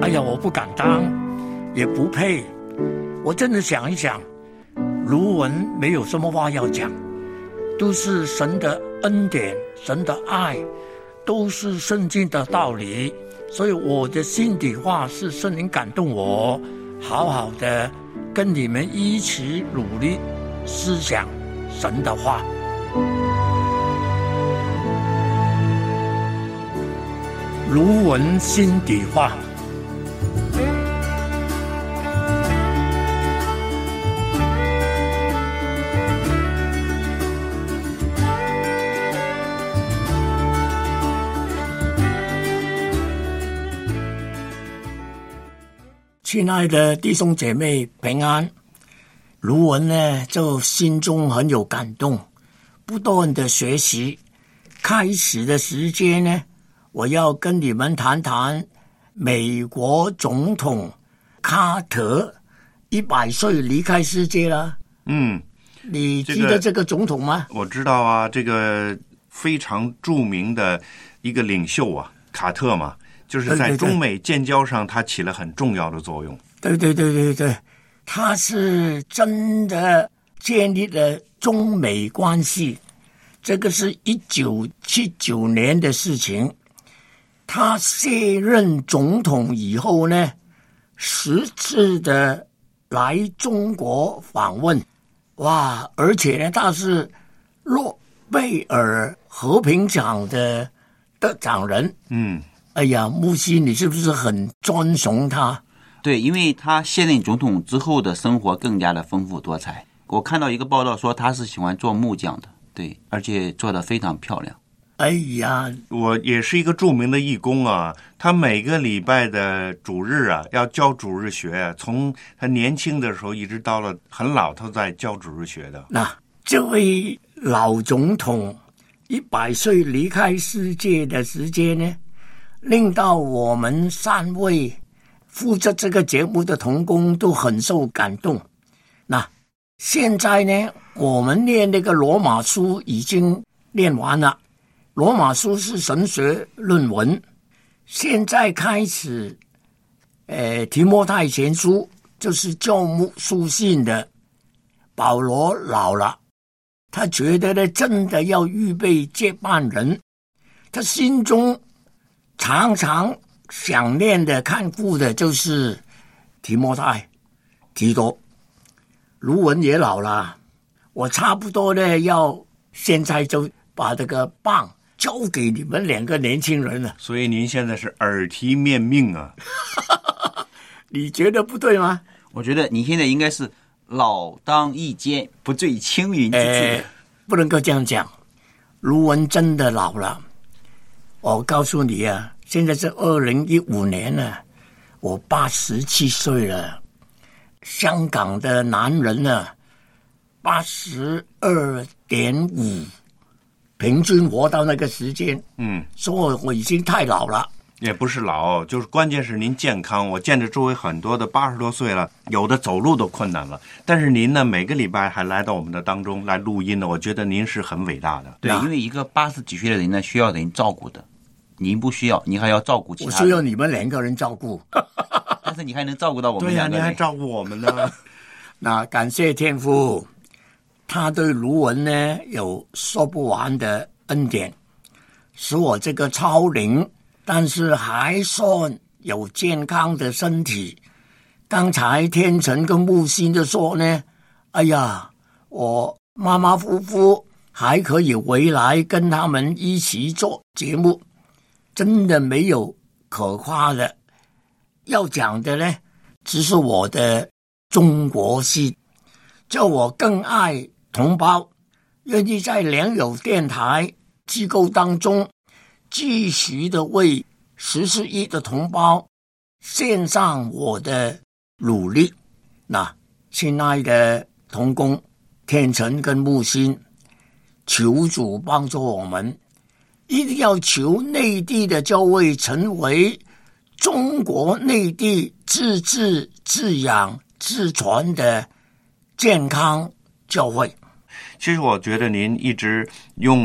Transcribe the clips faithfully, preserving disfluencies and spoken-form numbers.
哎呀，我不敢当，也不配。我真的想一想，卢文没有什么话要讲，都是神的恩典，神的爱，都是圣经的道理。所以我的心底话是圣灵感动我，好好的跟你们一起努力思想神的话。卢文心底话。亲爱的弟兄姐妹平安。卢文呢就心中很有感动，不断的学习。开始的时间呢，我要跟你们谈谈美国总统卡特一百岁离开世界了。 嗯， 你记得这个总统吗？ 我知道啊，这个非常著名的一个领袖啊，卡特嘛，就是在中美建交上他起了很重要的作用。 对对对对对，他是真的建立了中美关系。这个是一九七九年的事情。他卸任总统以后呢，十次的来中国访问，哇！而且呢，他是诺贝尔和平奖的得奖人。 嗯， 哎呀，木西，你是不是很尊崇他？ 对，因为他卸任总统之后的生活更加的丰富多彩。我看到一个报道说他是喜欢做木匠的，对，而且做得非常漂亮。 哎呀， 我也是一个著名的义工啊，他每个礼拜的主日啊要教主日学，从他年轻的时候一直到了很老，他在教主日学的。 那这位老总统一百岁离开世界的时间呢，令到我们三位负责这个节目的同工都很受感动。那现在呢，我们念那个罗马书已经念完了，罗马书是神学论文，现在开始呃，提摩太前书就是教牧书信的。保罗老了，他觉得呢，真的要预备接班人，他心中常常想念的看顾的就是提摩太提多。卢文也老了，我差不多呢要现在就把这个棒交给你们两个年轻人了。 所以您现在是耳提面命啊。 你觉得不对吗？ 我觉得你现在应该是老当益坚，不坠青云之志、 欸、不能够这样讲。卢文真的老了，我告诉你啊，现在是二零一五年了，我八十七岁了。香港的男人呢，八十二点五，平均活到那个时间。嗯，所以我已经太老了。 也不是老，就是关键是您健康。我见着周围很多的八十多岁了，有的走路都困难了，但是您呢，每个礼拜还来到我们的当中来录音呢，我觉得您是很伟大的。 对，因为一个八十几岁的人呢，需要人照顾的，您不需要，你还要照顾其他人。 我需要你们两个人照顾。 但是你还能照顾到我们两个人。对呀、啊， 呀， 你还照顾我们呢。 那感谢天父，他对卢文呢有说不完的恩典，使我这个超龄但是还算有健康的身体。刚才天成跟木星就说呢，哎呀，我马马虎虎还可以回来跟他们一起做节目，真的没有可夸的。要讲的呢，只是我的中国心，叫我更爱同胞，愿意在良友电台机构当中继续的为十四亿的同胞献上我的努力。那亲爱的同工天成跟木星，求主帮助我们，一定要求内地的教会成为中国内地自治自养自传的健康教会。 其实我觉得您一直用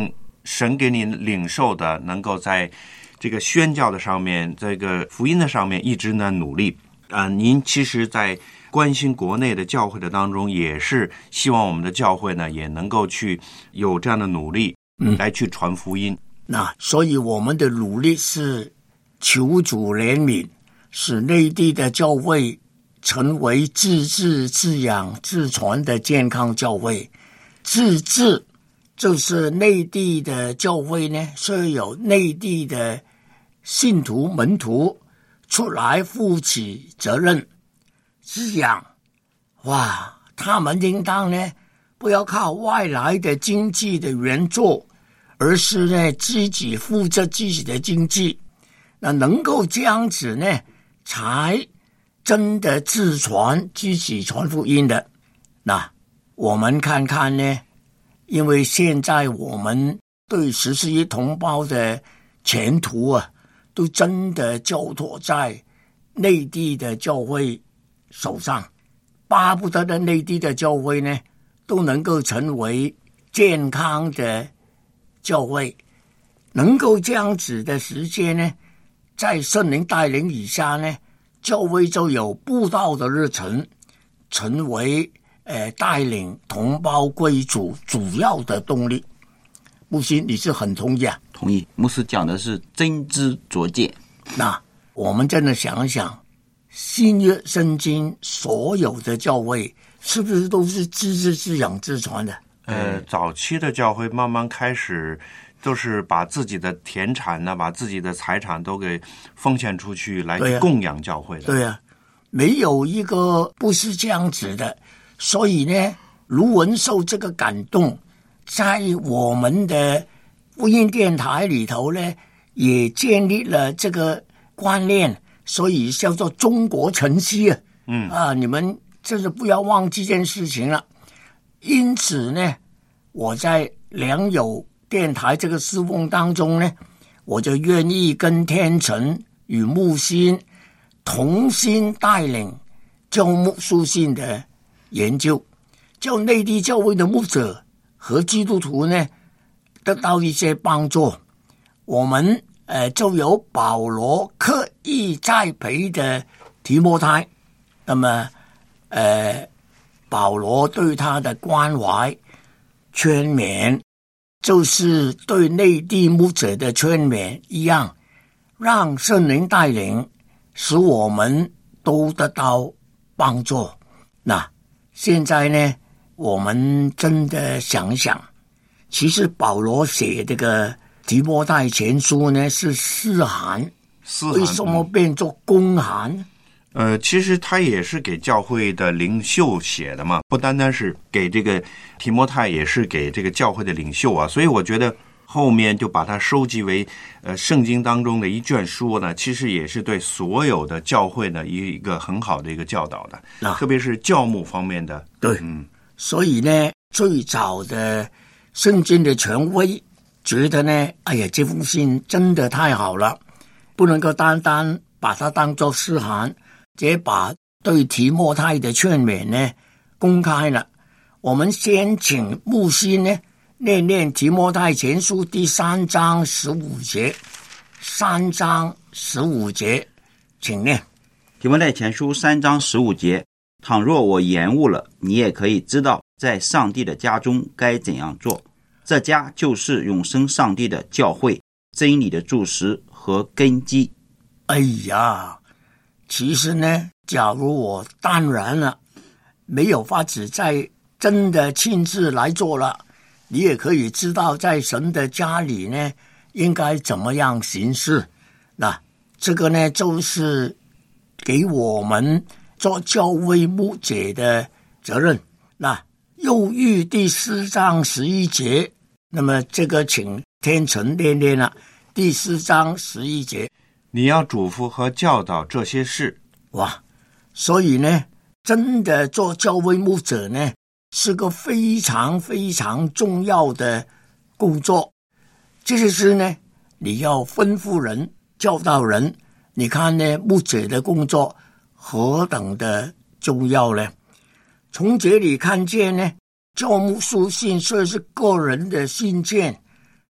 神给你领受的，能够在这个宣教的上面，这个福音的上面一直呢努力啊、呃。您其实在关心国内的教会的当中，也是希望我们的教会呢也能够去有这样的努力，嗯，来去传福音。 那所以我们的努力是求主怜悯，使内地的教会成为自治自养自传的健康教会。自治就是内地的教会呢，是有内地的信徒门徒出来负起责任。滋养，哇，他们应当呢不要靠外来的经济的援助，而是呢自己负责自己的经济。那能够这样子呢，才真的自传自己传福音的。那我们看看呢，因为现在我们对十四亿同胞的前途啊，都真的交托在内地的教会手上，巴不得的内地的教会呢，都能够成为健康的教会。能够这样子的时间呢，在圣灵带领以下呢，教会就有布道的日程，成为呃带领同胞归主主要的动力。牧师，你是很同意啊？ 同意。牧师讲的是真知灼见。 那我们真的想一想，新约圣经所有的教会是不是都是自治自养自传的？ 呃，早期的教会慢慢开始都是把自己的田产呢，把自己的财产都给奉献出去来供养教会的。 对啊，没有一个不是这样子的。所以呢，卢文受这个感动，在我们的福音电台里头呢，也建立了这个观念，所以叫做中国晨曦啊。嗯啊，你们真是不要忘记这件事情了。因此呢，我在良友电台这个侍奉当中呢，我就愿意跟天成与木星同心带领教牧书信的研究，叫内地教会的牧者和基督徒呢得到一些帮助。我们呃就有保罗刻意栽培的提摩太，那么呃保罗对他的关怀劝勉，就是对内地牧者的劝勉一样，让圣灵带领，使我们都得到帮助。那现在呢，我们真的想想，其实保罗写这个提摩太前书呢是私函，为什么变作公函？ 呃，其实他也是给教会的领袖写的嘛，不单单是给这个提摩太，也是给这个教会的领袖啊。所以我觉得后面就把它收集为呃圣经当中的一卷书呢，其实也是对所有的教会呢一个很好的一个教导的，啊、特别是教牧方面的。 对，嗯，所以呢，最早的圣经的权威觉得呢，哎呀，这封信真的太好了，不能够单单把它当作私函。也把对提摩太的劝勉呢公开了。我们先请牧师呢念念提摩太前书第三章十五节，三章十五节，请念。 提摩太前书三章十五节，倘若我延误了，你也可以知道，在上帝的家中该怎样做。这家就是永生上帝的教会，真理的柱石和根基。 哎呀，其实呢，假如我当然了，没有法子再真的亲自来做了，你也可以知道在神的家里呢应该怎么样行事。那这个呢就是给我们做教会牧者的责任。那又遇第四章十一节，那么这个请天成念念了。第四章十一节， 你要嘱咐和教导这些事。 哇，所以呢，真的做教会牧者呢，是个非常非常重要的工作。这些事呢，你要吩咐人、教导人。你看呢，牧者的工作何等的重要呢？从这里看见呢，教牧书信虽是个人的信件，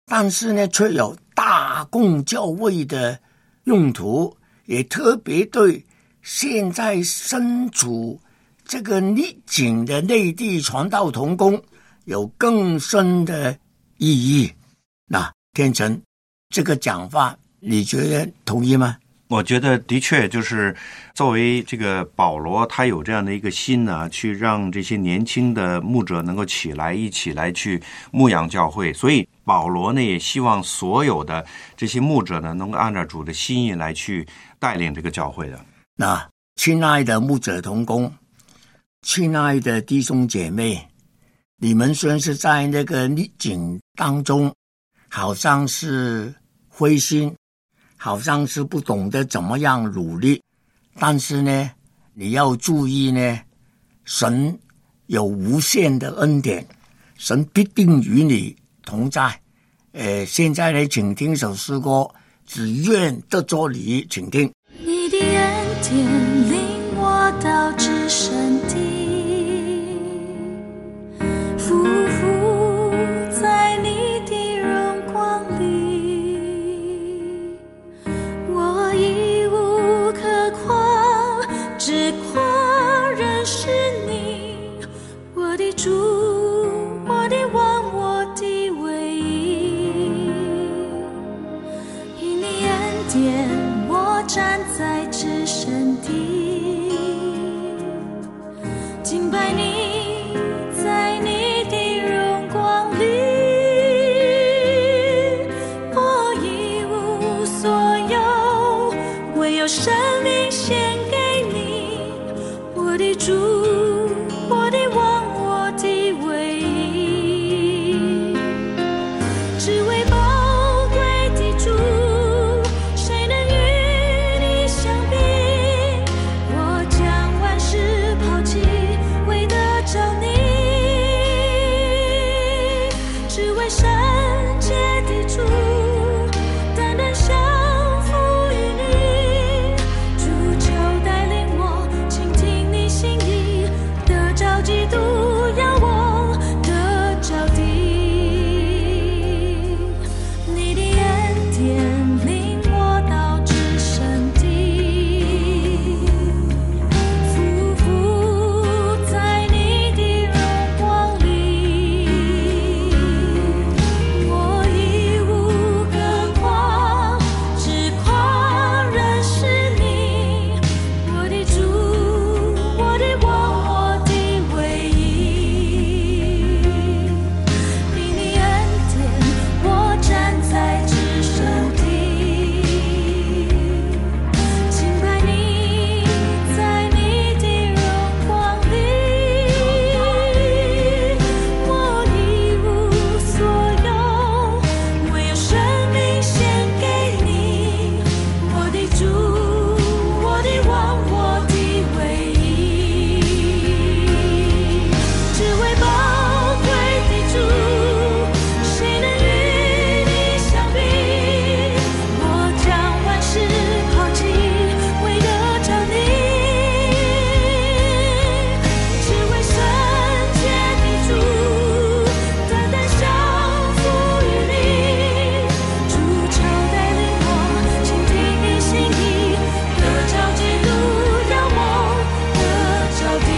但是呢却有大公教会的用途，也特别对现在身处这个逆境的内地传道同工有更深的意义。那天成，这个讲法你觉得同意吗？ 我觉得的确就是作为这个保罗，他有这样的一个心呢，去让这些年轻的牧者能够起来，一起来去牧养教会。所以保罗呢也希望所有的这些牧者呢能够按照主的心意来去带领这个教会的。 那亲爱的牧者同工，亲爱的弟兄姐妹，你们虽然是在那个逆境当中，好像是灰心，好像是不懂得怎么样努力，但是呢你要注意呢，神有无限的恩典，神必定与你同在。呃，现在呢请听一首诗歌，只愿得着你，请听。 你的恩典领我到至圣地，匍匐在你的荣光里，我一无可夸，只夸认识你，我的主，我的王，我的唯一。因你恩典，我站在至圣地，敬拜你，在你的荣光里，我一无所有，唯有生命献给你，我的主，我的王，我的唯一。只为宝贵的主，谁能与你相比？我将万事抛弃，为得着你。只为圣洁的主，单单降服于你。主求带领我，倾听你心意，得着基督，要我得着地。你的恩典领我到至圣地，匍匐在你的荣光里，我一无可夸，只夸认识你，我的主，我的王，我的唯一。因你恩典，我站在至圣地，敬拜你，在你的荣光里，我一无所有，唯有生命献给你，我的主，我的王，我的唯一。只为宝贵的主，谁能与你相比？我将万事抛弃，为得着你。只为圣洁的主，单单降服于你。主求带领我，倾听你心意，得着基督，让我得着地。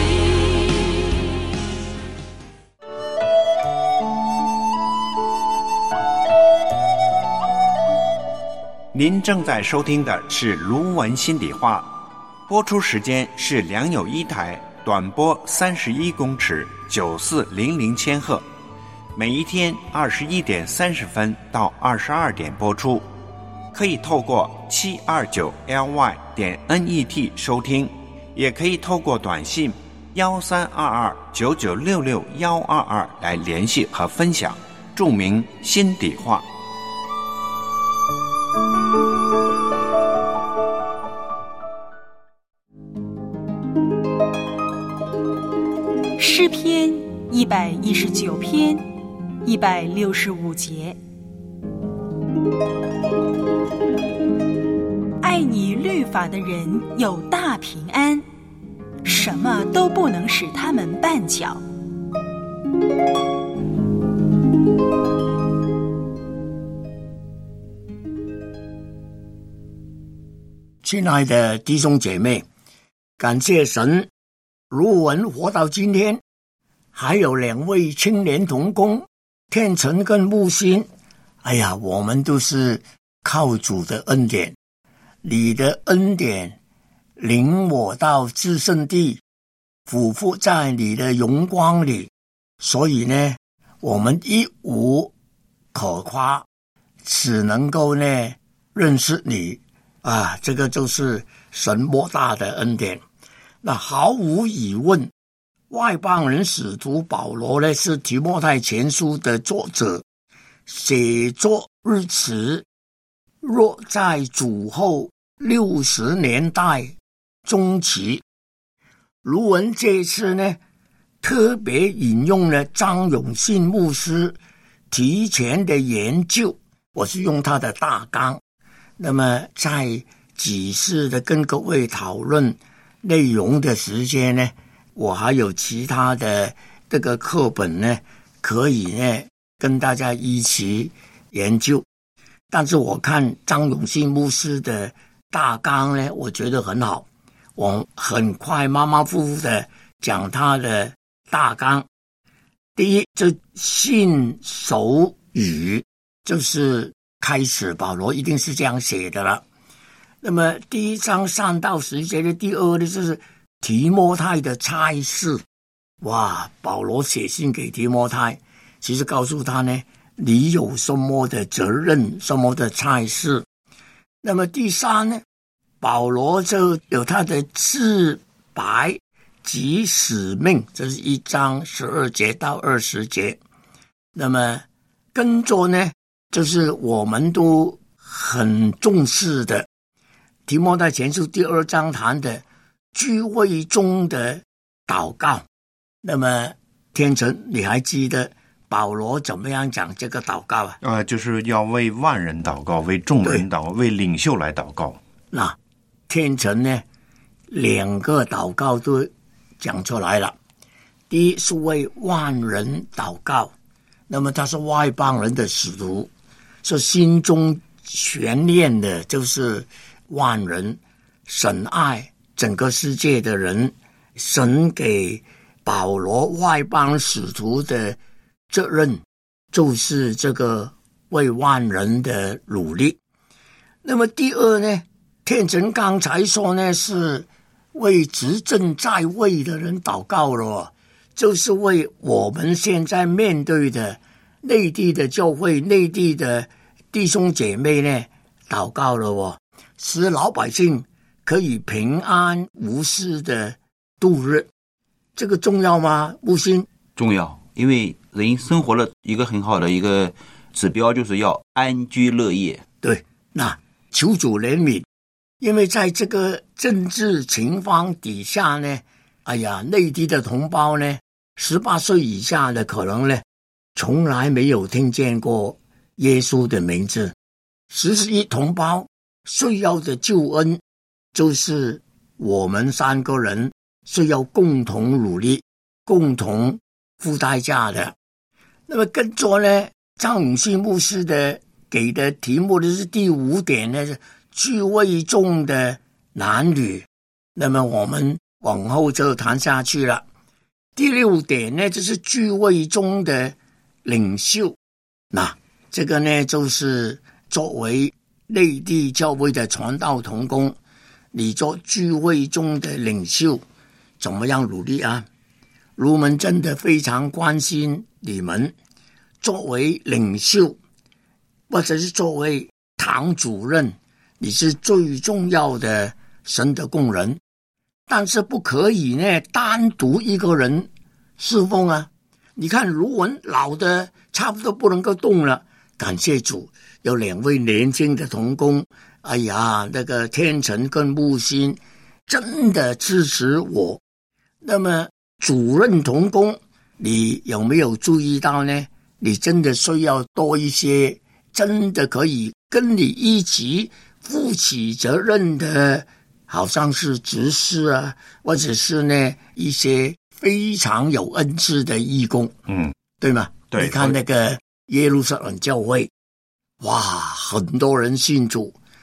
您正在收听的是卢文心底话，播出时间是良友一台，短波三十一公尺，九四零零千赫，每一天二十一点三十分到二十二点播出。可以透过七二九 L Y 点 N E T 收听，也可以透过短信幺三二二九九六六幺二二来联系和分享，注明心底话。 诗篇一百一十九篇一百六十五节，爱你律法的人有大平安，什么都不能使他们绊脚。 亲爱的弟兄姐妹，感谢神，卢文活到今天，还有两位青年同工，天成跟木星。哎呀，我们都是靠主的恩典，你的恩典领我到至圣地，俯伏在你的荣光里，所以呢，我们一无可夸，只能够呢认识你啊，这个就是神莫大的恩典。那毫无疑问，外邦人使徒保罗呢是提摩太前书的作者，写作日期若在主后六十年代中期。卢文这次呢特别引用了张永信牧师提前的研究，我是用他的大纲，那么在几次的跟各位讨论内容的时间呢，我还有其他的这个课本呢可以呢跟大家一起研究。但是我看张永信牧师的大纲呢，我觉得很好，我很快马马虎虎的讲他的大纲。第一，这信手语就是开始，保罗一定是这样写的了。那么第一章三到十节的第二呢，就是提摩太的差事。哇，保罗写信给提摩太，其实告诉他呢，你有什么的责任，什么的差事。那么第三呢，保罗就有他的自白及使命，这是一章十二节到二十节。那么跟着呢，就是我们都很重视的提摩太前书第二章谈的聚会中的祷告。那么天成，你还记得保罗怎么样讲这个祷告啊？ 呃，就是要为万人祷告，为众人祷告，为领袖来祷告。 那天成呢，两个祷告都讲出来了。第一是为万人祷告，那么他是外邦人的使徒，是心中悬念的就是万人，神爱整个世界的人，神给保罗外邦使徒的责任就是这个为万人的努力。那么第二呢，天成刚才说呢是为执政在位的人祷告了，就是为我们现在面对的内地的教会、内地的弟兄姐妹呢祷告了哦，使老百姓可以平安无事的度日。这个重要吗？木星重要，因为人生活的一个很好的一个指标就是要安居乐业。 对，那求主怜悯，因为在这个政治情况底下呢，哎呀，内地的同胞呢，十八岁以下的可能呢，从来没有听见过耶稣的名字。十一同胞需要的救恩，就是我们三个人是要共同努力、共同付代价的。那么跟着呢，张永信牧师的给的题目的是第五点呢，是聚会中的男女。那么我们往后就谈下去了。第六点呢，就是聚会中的领袖。那这个呢，就是作为内地教会的传道同工，你做聚会中的领袖怎么样努力啊？卢们真的非常关心你们，作为领袖或者是作为堂主任，你是最重要的神的工人，但是不可以呢单独一个人侍奉啊。你看卢文老的差不多不能够动了，感谢主有两位年轻的同工，哎呀，那个天成跟木星真的支持我。那么主任同工，你有没有注意到呢？你真的需要多一些真的可以跟你一起负起责任的，好像是执事啊，或者是呢一些非常有恩赐的义工， 嗯， 对吗？ 对， 你看那个耶路撒冷教会，哇，很多人信主，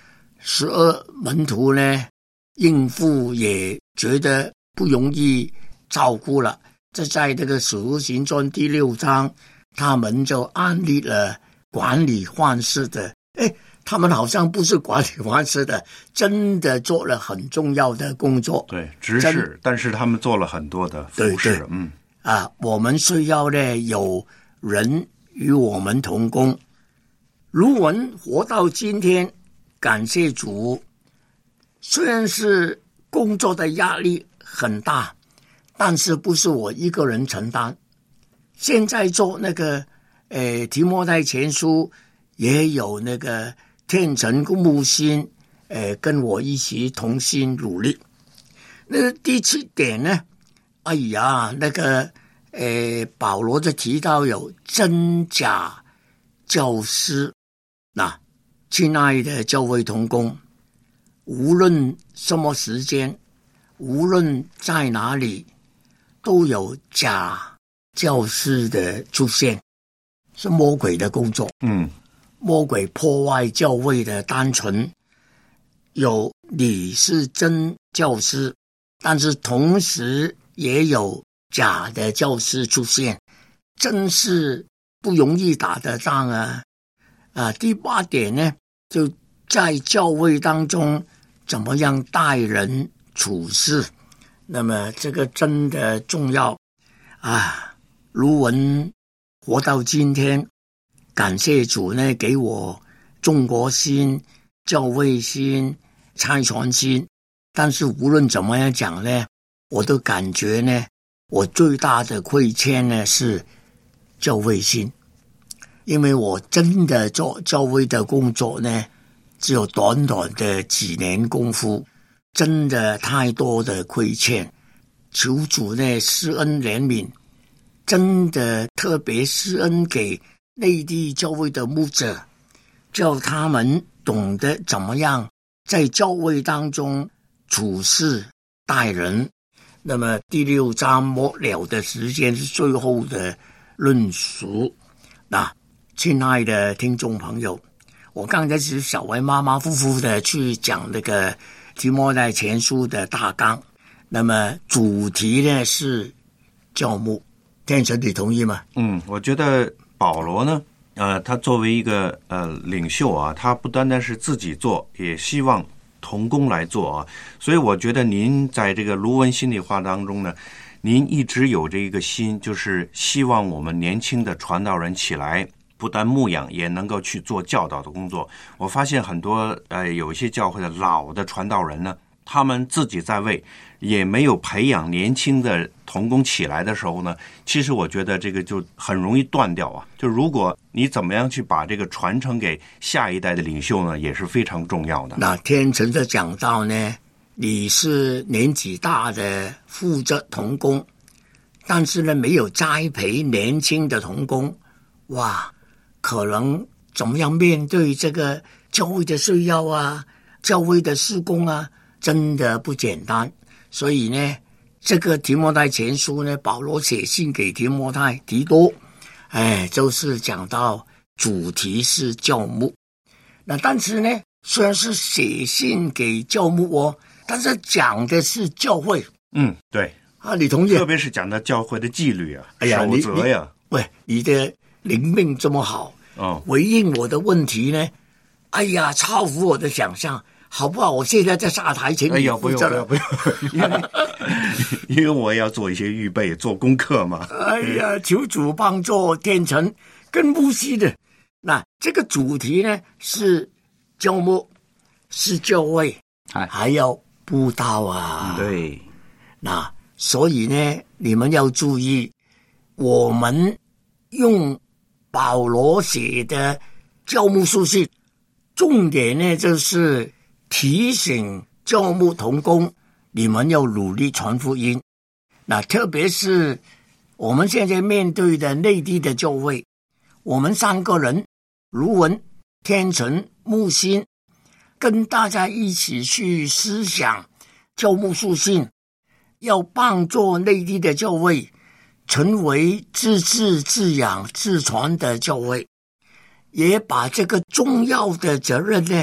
十二门徒呢，应付也觉得不容易照顾了。这在这个使徒行传第六章，他们就安立了管理환事的。哎，他们好像不是管理환事的，真的做了很重要的工作。 对，执事，但是他们做了很多的服事。 对对， 嗯啊，我们需要呢有人与我们同工。卢文活到今天，感谢主，虽然是工作的压力很大，但是不是我一个人承担。现在做那个呃提摩太前书，也有那个天成木心呃跟我一起同心努力。那个第七点呢，哎呀，那个呃保罗就提到有真假教师。那亲爱的教会同工，无论什么时间，无论在哪里，都有假教师的出现，是魔鬼的工作。 嗯， 魔鬼破坏教会的单纯。有你是真教师，但是同时也有假的教师出现，真是不容易打得仗啊！啊，第八点呢，就在教会当中怎么样待人处事，那么这个真的重要啊！卢文活到今天，感谢主呢，给我中国心、教会心、差传心。但是无论怎么样讲呢，我都感觉呢，我最大的亏欠呢是教会心。因为我真的做教会的工作呢，只有短短的几年功夫，真的太多的亏欠。求主呢施恩怜悯，真的特别施恩给内地教会的牧者，叫他们懂得怎么样在教会当中处事待人。那么第六章末了的时间是最后的论述。那亲爱的听众朋友，我刚才是小维马马虎虎的去讲那个提摩太前书的大纲，那么主题呢是教牧。天成，你同意吗？ 嗯，我觉得保罗呢，呃，他作为一个呃领袖啊，他不单单是自己做，也希望同工来做啊。所以我觉得您在这个卢文心里话当中呢，您一直有这一个心，就是希望我们年轻的传道人起来，不但牧养，也能够去做教导的工作。我发现很多呃有一些教会的老的传道人呢，他们自己在位，也没有培养年轻的同工起来的时候呢，其实我觉得这个就很容易断掉啊。就如果你怎么样去把这个传承给下一代的领袖呢，也是非常重要的。 那天成的讲到呢，你是年纪大的负责同工，但是呢没有栽培年轻的同工，哇，可能怎么样面对这个教会的需要啊，教会的事工啊，真的不简单。所以呢，这个提摩太前书呢，保罗写信给提摩太提多，哎，就是讲到主题是教牧。那但是呢，虽然是写信给教牧哦，但是讲的是教会。 嗯，对啊，你同意？ 特别是讲到教会的纪律啊， 哎呀， 守则呀。 喂，你的灵命这么好， 哦， 回应我的问题呢，哎呀，超乎我的想象。好不好？我现在在下台前， 哎呀，不用不用不用，因为因为我也要做一些预备，做功课嘛。 哎呀，求主帮助天成跟牧师的。那这个主题呢是教牧，是教会，还要布道啊。 对， 那所以呢，你们要注意，我们用保罗写的教牧书信，重点呢就是提醒教牧同工，你们要努力传福音。那特别是我们现在面对的内地的教会，我们三个人，卢文、天成、木心，跟大家一起去思想教牧书信，要帮助内地的教会成为自治自养自传的教会，也把这个重要的责任呢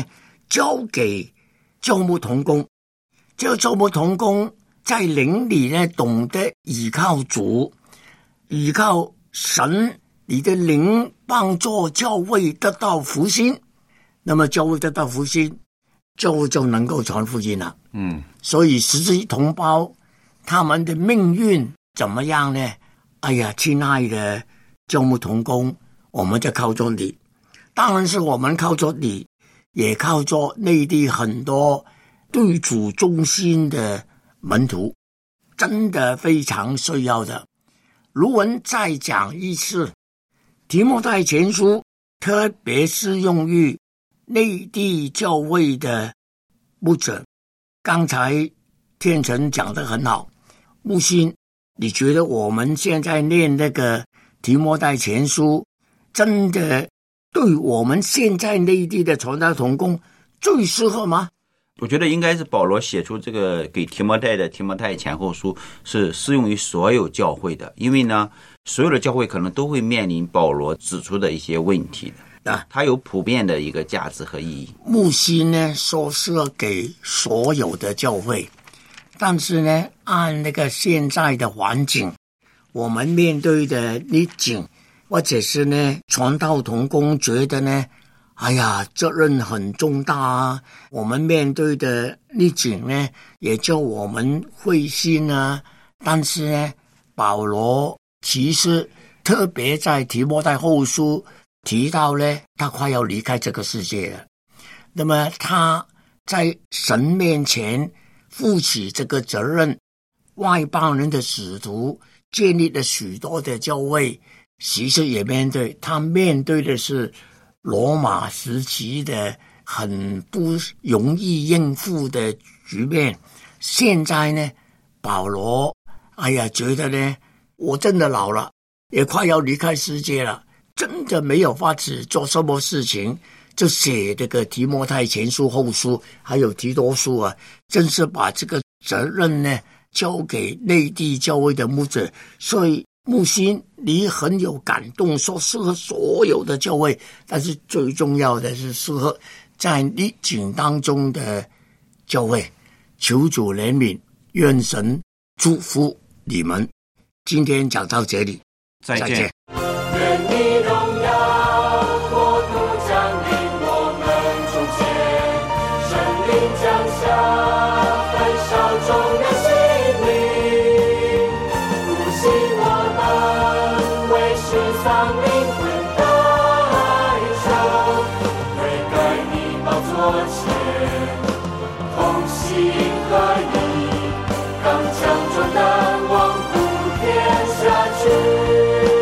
交给教牧同工。这个教牧同工在灵里呢，懂得倚靠主，倚靠神，你的灵帮助教会得到复兴，那么教会得到复兴，教会就能够传福音了。 嗯， 所以十字同胞他们的命运怎么样呢？哎呀，亲爱的教牧同工，我们就靠着你，当然是我们靠着你，也靠着内地很多对主忠心的门徒，真的非常需要的。卢文再讲一次，提摩太前书特别适用于内地教会的牧者。刚才天成讲得很好，木心，你觉得我们现在念那个提摩太前书，真的对我们现在内地的传道同工最适合吗？ 我觉得应该是保罗写出这个给提摩太的提摩太前后书是适用于所有教会的，因为呢，所有的教会可能都会面临保罗指出的一些问题的，啊，它有普遍的一个价值和意义。 木心呢说是给所有的教会，但是呢，按那个现在的环境，我们面对的逆境，或者是呢传道同工觉得呢，哎呀，责任很重大啊！我们面对的逆境呢，也叫我们灰心啊。但是呢，保罗其实特别在提摩太后书提到呢，他快要离开这个世界了。那么他在神面前负起这个责任，外邦人的使徒建立了许多的教会，其实也面对他面对的是罗马时期的很不容易应付的局面。现在呢，保罗哎呀觉得呢，我真的老了，也快要离开世界了，真的没有法子做什么事情，就写这个提摩太前书后书还有提多书啊，真是把这个责任呢交给内地教会的牧者。所以木心你很有感动，说适合所有的教会，但是最重要的是适合在逆境当中的教会。求主怜悯，愿神祝福你们。今天讲到这里， 再见。 再见。 愿你荣耀国度降临我们中间，神灵降下，焚烧众人心灵，复兴我们为世上灵魂代求，悔改你宝座前，同心合一，刚强壮胆，往普天下去。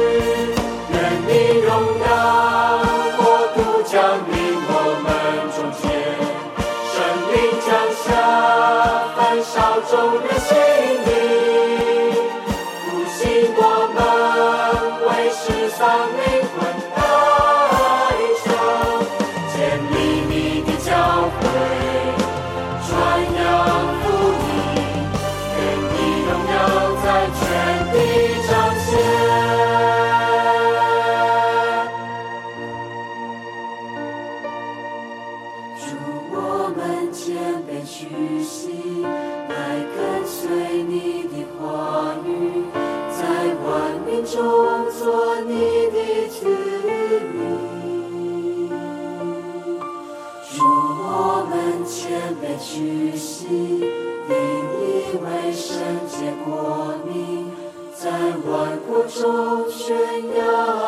众人心灵，复兴我们为世上灵魂代求，建立你的教会，传扬福音，愿你荣耀在全地彰显。主，我们谦卑屈膝，来跟随你的话语，在万民中做你的子民。主，我们谦卑屈膝，引以为圣洁国民，在万国中宣扬